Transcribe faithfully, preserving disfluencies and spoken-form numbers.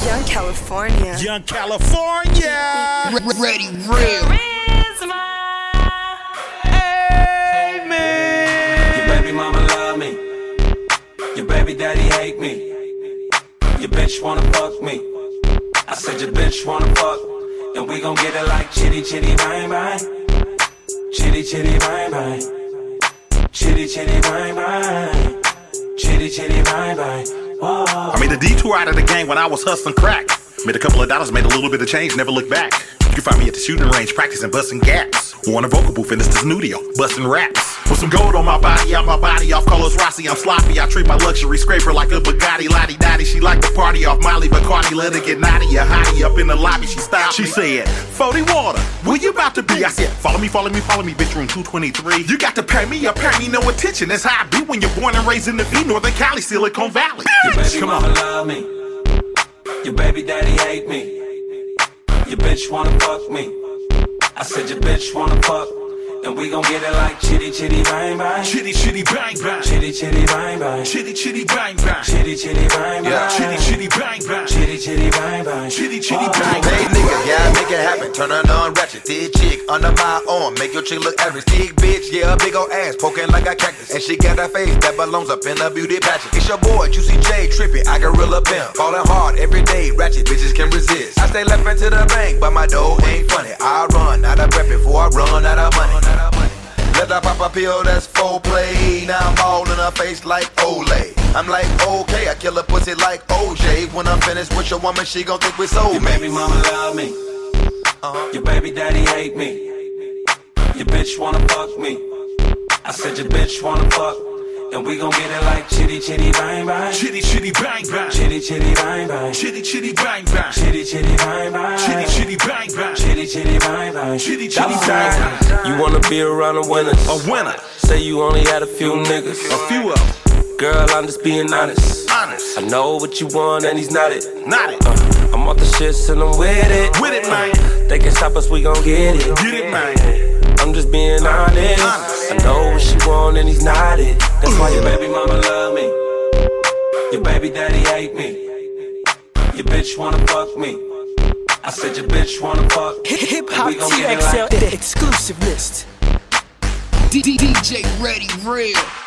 Young California. Young California. Re- ready, real. Hey, man. Your baby mama love me. Your baby daddy hate me. Your bitch wanna fuck me. I said your bitch wanna fuck. And we gon' get it like chitty chitty bang bang. Chitty chitty bang bang. Chitty chitty bang bang. Chitty chitty bang bang. Whoa. I made a detour out of the game when I was hustling crack. Made a couple of dollars, made a little bit of change, never looked back. You can find me at the shooting range, practicing busting gaps. Or in a vocal booth in the studio, busting raps. With some gold on my body, out my body off Carlos Rossi, I'm sloppy. I treat my luxury scraper like a Bugatti, lottie dottie. She like to party off Molly Bacardi, let her get naughty. A hottie up in the lobby, she stopped me. She said, forty water, where you about to be? I said, follow me, follow me, follow me, bitch, room two twenty-three. You got to pay me or pay me no attention. That's how I be when you're born and raised in the V, Northern Cali, Silicon Valley. Your baby Come mama on. love me. Your baby daddy hate me. Your bitch wanna fuck me. I said your bitch wanna fuck. And we gon' get it like chitty chitty bang bang. Chitty chitty bang bang. Chitty chitty bang bang. Chitty chitty bang bang. Chitty chitty bang bang. Chitty chitty bang bang. Chitty chitty bang bang. Chitty chitty bang Hey bang. nigga, yeah, make it happen. Turn her on ratchet. Thick chick under my arm. Make your chick look average. Thick bitch, yeah, big ol' ass. Poking like a cactus. And she got that face that belongs up in a beauty pageant. It's your boy, Juicy J, trippy. I gorilla pimp. Falling hard every day. Ratchet bitches can resist. I stay left into the bank, but my dough ain't funny. I run out of breath before I run out of money. Let I pop a pill, that's full play. Now I'm all in her face like Olay. I'm like, okay, I kill a pussy like O J. When I'm finished with your woman, she gon' think we're soulmates. Your baby mama love me. Uh-huh. Your baby daddy hate me. Your bitch wanna fuck me. I said your bitch wanna fuck. And we gon' get it like chitty chitty bang bang. Chitty chitty bang bang. Chitty chitty bang bang. Chitty chitty bang bang. Chitty chitty bang bang. Chitty chitty bang bang. Chitty chitty bang bang. Chitty chitty bang bang. You wanna be around the winners. A winner. Say you only had a few niggas. A few of them. Girl, I'm just being honest. Honest. I know what you want and he's not it. Not it. Uh, I'm off the shits and I'm with it. With it, man. They can stop us, we gon' get it. Get it, man. I'm just being honest. Honest. I know what she want and he's not it. That's why your baby mama love me. Your baby daddy hate me. Your bitch wanna fuck me. I said your bitch wanna fuck. Hip Hop We gon' T get it X L, like- the exclusive list. D D J Ready Real.